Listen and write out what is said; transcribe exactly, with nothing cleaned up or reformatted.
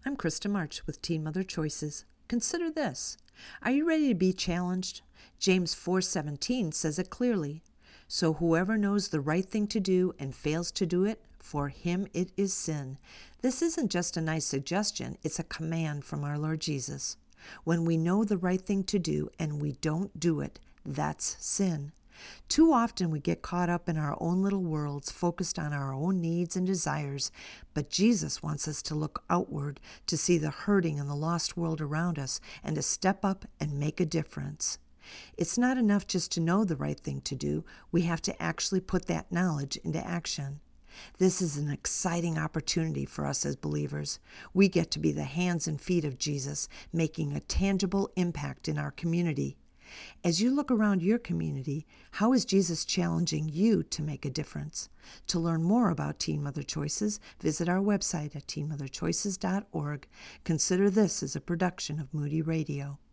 I'm Krista March with Teen Mother Choices. Consider this. Are you ready to be challenged? James four seventeen says it clearly. So whoever knows the right thing to do and fails to do it, for him it is sin. This isn't just a nice suggestion, it's a command from our Lord Jesus. When we know the right thing to do and we don't do it, that's sin. Too often we get caught up in our own little worlds, focused on our own needs and desires, but Jesus wants us to look outward to see the hurting and the lost world around us and to step up and make a difference. It's not enough just to know the right thing to do. We have to actually put that knowledge into action. This is an exciting opportunity for us as believers. We get to be the hands and feet of Jesus, making a tangible impact in our community. As you look around your community, how is Jesus challenging you to make a difference? To learn more about Teen Mother Choices, visit our website at teen mother choices dot org. Consider this as a production of Moody Radio.